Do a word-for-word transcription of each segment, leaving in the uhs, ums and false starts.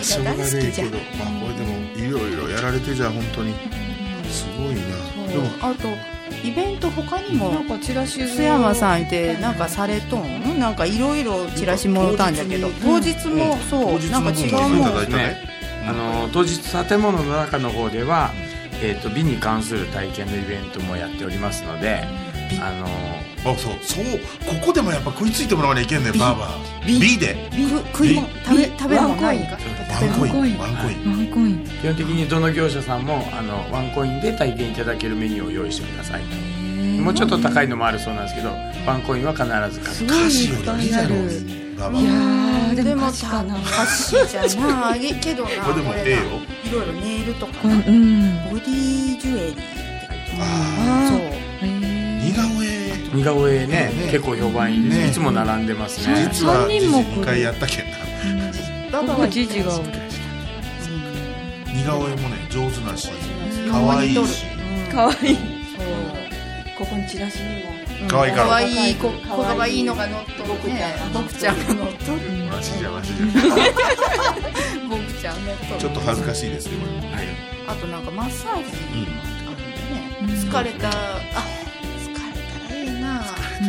しょうがないけど、まあこれでもいろいろやられてじゃ本当にすごいな。でもあとイベント他にもなんかチラシ須山さんいてなんかされとんなんかいろいろチラシもらったんだけど、当日もそうなんか違うもんね。あの当日建物の中の方では、えー、と美に関する体験のイベントもやっておりますので、あのあそうそうここでもやっぱ食いついてもらわなきゃいけんねん。バーバー B, B で食い物食べ食べ物ないかワンコインワンコインワンコイン基本的にどの業者さんもあのワンコインで体験いただけるメニューを用意してくださいと。もうちょっと高いのもあるそうなんですけど、ワンコインは必ず買う。 菓子よりいいだろうにバーバー。 いやーでも菓子かな菓子じゃないけどなこれでもええよ。 いろいろネイルとかうんうんボディジュエリーってあそう似顔絵似顔絵ね、 ね結構評判いいです、 ねいつも並んでますね。 実は三人も来るにかいやったけんな。 ババはジジがおる似顔絵もね上手なし可愛いしかわいい。 そうここにチラシにも可愛いから可愛い子子がいいのが乗っとるね。僕ちゃんが乗っとる。 マジじゃマジじゃ僕ちゃん乗っとる。 ちょっと恥ずかしいですよ。 はい、 あとなんかマッサージあるんでね。疲れたあ疲れたらいいな。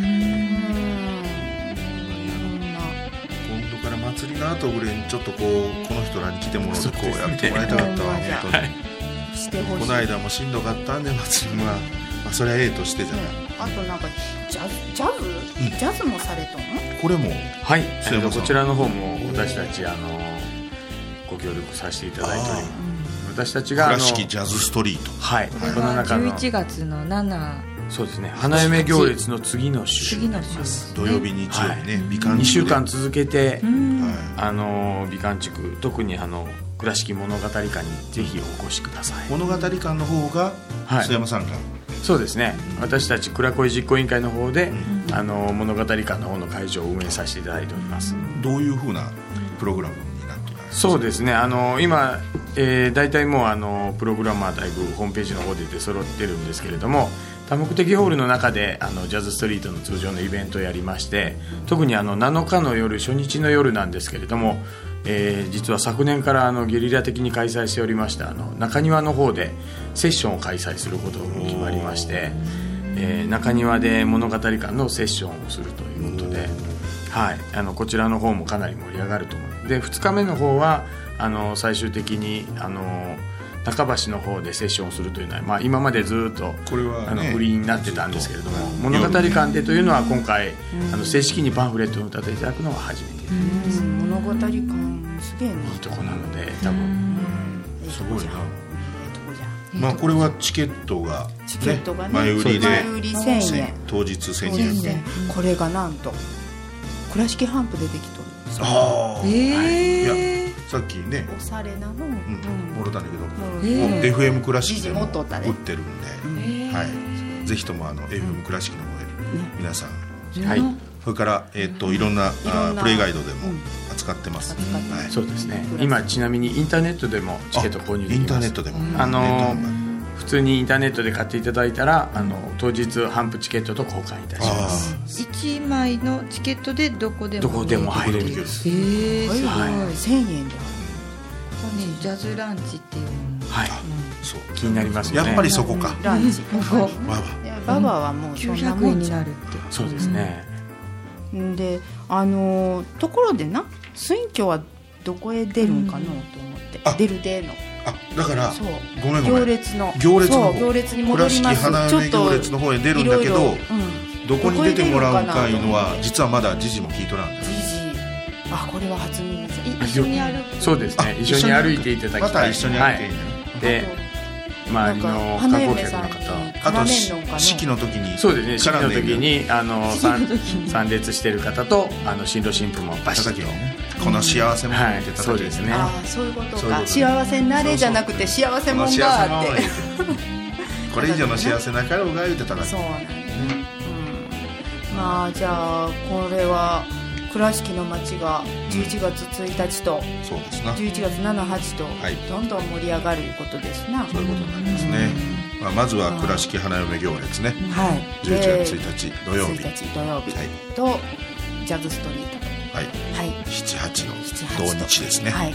今度から祭りの後ぐらいにちょっとこうこの人らに来てもらってこうやってもらいたかったわ本当に。 してほしい。 この間もしんどかったんで祭りは、まあ、それはええとしてじゃない。 あとなんかジャズジャズ、 うんジャズもされとんの？ これもはい、 須山さんこちらの方も私たちあのご協力させていただいております。私たちがあの倉敷ジャズストリート。 はい、 これこのは中のじゅういちがつのななそうですね、花嫁行列の次の週次の週ですね土曜日日曜日ね、美観地区でにしゅうかん続けて、 はあの美観地区特にあの倉敷物語館にぜひお越しください。 い、物語館の方がはい須山さんが、 そうですね、私たち倉恋実行委員会の方で、あの物語館の方の会場を運営させていただいております。 どういうふうなプログラムになってるんですか？ そうですね、あの今、えー、大体もうあのプログラムはだいぶホームページの方で出揃ってるんですけれども、多目的ホールの中であのジャズストリートの通常のイベントをやりまして、特にあのなのかの夜初日の夜なんですけれども、えー、実は昨年からあのゲリラ的に開催しておりましたあの中庭の方でセッションを開催することが決まりまして、えー、中庭で物語館のセッションをするということで、はい、あのこちらの方もかなり盛り上がると思う。でふつかめの方はあの最終的にあの中橋の方でセッションをするというのは、まあ、今までずっとこれは、ね、 あのフリーになってたんですけれども、物語館でというのは今回、あの正式にパンフレットを歌っていただくのが初めてです。 物語館すげえね。 いいとこなので多分すごいな。 いいとこじゃん。 まあこれはチケットが、ね、 チケットがね前売りで前売りせんえん、 当日せんえん。 全然これがなんと倉敷ハンプでできとる。 ああ、 えいやさっきね、 おされなの、 うん、もろたんだけど、 えもう エフエム 倉敷でも時事持っとったね売ってるんで、はい、ぜひともあの エフエム 倉敷の方へ皆さん、 はい、 それからえっといろんなあプレイガイドでも扱ってます。はい、 そうですね。今ちなみにインターネットでもチケット購入できます。 インターネットでも、 あのネット販売普通にインターネットで買っていただいたらあの当日販布チケットと交換いたします。 いちまいのチケットでどこでもどこでも入れる。 えー、すごい、 はせんえんでここにジャズランチっていうのもはい、 そう気になりますよね。 やっぱりそこか。 ランチここわわいやババはもうそ 900 んなもんじゃん円になるってそうですね。 んであのーところでな選挙はどこへ出るんかのと思って、 あ出る出のあだからそうごめんごめん行列の行列の方そう行列に戻ります。 倉敷花嫁行列の方へ出るんだけどちょっといろいろうんどこに出てもらうかいうのはどこへ出るかなと思って実はまだ時事も聞いとらんです。 じじあこれは初耳です。 い一緒に歩くそうですね。 あ一緒に歩いていただきたい。 また一緒に歩いていいね、 はい、で周りの観光客の方、 あと絡めんのかな式の時にそうですね。式の絡んで時にあの参参列している方とあの新郎新婦もバシッと。 この幸せもんはいって叩き、 そうですね。 ああそういうことか。 そういうこと幸せになれじゃなくて幸せもんがあってこれ以上の幸せなかろうが言うてたらそうなんだね、うん、まあじゃあこれは倉敷の街がじゅういちがつついたちとそうですな、 じゅういちがつしち、はちとはいどんどん盛り上がるいうことですな。 そういうことになりますね、まあ、まずは倉敷花嫁行列ね、 はいじゅういちがつついたち土曜日、 ついたち土曜日はいとジャズストリートはい、 はいしち、はちのしちはちと同日ですね、 はい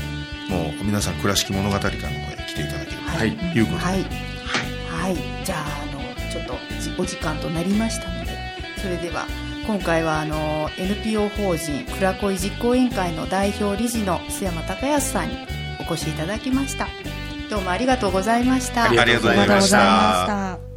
もう皆さん倉敷物語館の方へ来ていただければはいということで、 はい、はい、じゃあ、あのちょっとお時間となりましたので、それでは今回はあの エヌピーオー 法人倉恋実行委員会の代表理事の須山隆康さんにお越しいただきました。どうもありがとうございました。 ありがとうございました。